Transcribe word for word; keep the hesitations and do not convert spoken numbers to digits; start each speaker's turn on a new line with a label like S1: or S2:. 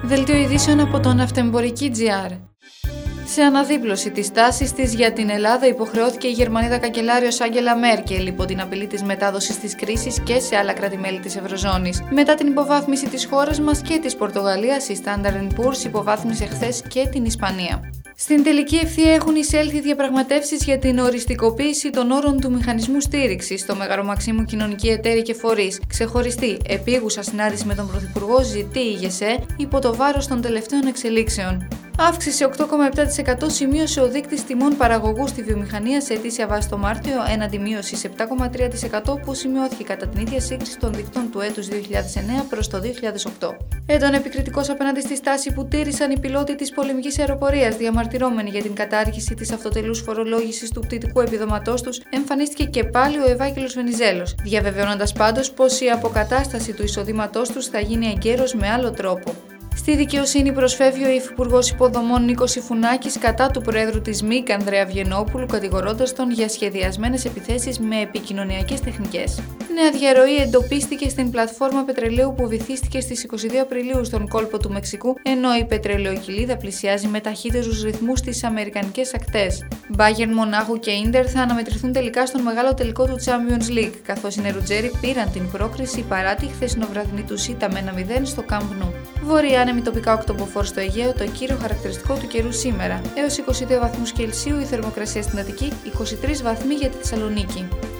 S1: Δελτίο ειδήσεων από το Ναυτεμπορική τζι αρ. Σε αναδίπλωση της τάσης της για την Ελλάδα υποχρεώθηκε η Γερμανίδα καγκελάριος Άγγελα Μέρκελ υπό την απειλή της μετάδοσης της κρίσης και σε άλλα κράτη-μέλη της Ευρωζώνης. Μετά την υποβάθμιση της χώρας μας και της Πορτογαλίας, η Standard εντ Poor's υποβάθμισε χθες και την Ισπανία. Στην τελική ευθεία έχουν εισέλθει διαπραγματεύσεις για την οριστικοποίηση των όρων του μηχανισμού στήριξης στο Μέγαρο Μαξίμου κοινωνικοί εταίροι και φορείς. Ξεχωριστή, επίγουσα συνάντηση με τον Πρωθυπουργό ζητεί η ΓΕΣΕ υπό το βάρος των τελευταίων εξελίξεων. Αύξηση οκτώ κόμμα επτά τοις εκατό σημείωσε ο δείκτης τιμών παραγωγού στη βιομηχανία σε αιτήσια βάση το Μάρτιο, έναντι μείωσης επτά κόμμα τρία τοις εκατό που σημειώθηκε κατά την ίδια σύγκριση των δικτών του έτους δύο χιλιάδες εννέα προς το δύο χιλιάδες οκτώ. Έντονα επικριτικός απέναντι στη στάση που τήρησαν οι πιλότοι της πολεμικής αεροπορίας, διαμαρτυρόμενοι για την κατάργηση της αυτοτελούς φορολόγησης του πτυτικού επιδόματός τους, εμφανίστηκε και πάλι ο Ευάγγελος Βενιζέλος, διαβεβαιώνοντας πάντως πως η αποκατάσταση του εισοδήματός τους θα γίνει εγκαίρως με άλλο τρόπο. Στη δικαιοσύνη προσφεύγει ο Υφυπουργός Υποδομών Νίκος Ιφουνάκης κατά του Προέδρου της ΜΙΚ Ανδρέα Βιενόπουλου, κατηγορώντας τον για σχεδιασμένες επιθέσεις με επικοινωνιακές τεχνικές. Νέα διαρροή εντοπίστηκε στην πλατφόρμα πετρελαίου που βυθίστηκε στις είκοσι δύο Απριλίου στον κόλπο του Μεξικού, ενώ η πετρελαιοκυλίδα πλησιάζει με ταχύτερους ρυθμούς στις αμερικανικές ακτές. Μπάγερν, Μονάχου και Ίντερ θα αναμετρηθούν τελικά στον μεγάλο τελικό του Champions League, καθώς οι Νερουτζέροι πήραν την πρόκριση παρά τη χθεσινοβραδινή του ήττα με ένα μηδέν στο Camp Nou. Βορειάνεμοι τοπικά οκτωποφόρ στο Αιγαίο, το κύριο χαρακτηριστικό του καιρού σήμερα. Έως είκοσι δύο βαθμούς Κελσίου η θερμοκρασία στην Αττική, είκοσι τρεις βαθμοί για τη Θεσσαλονίκη.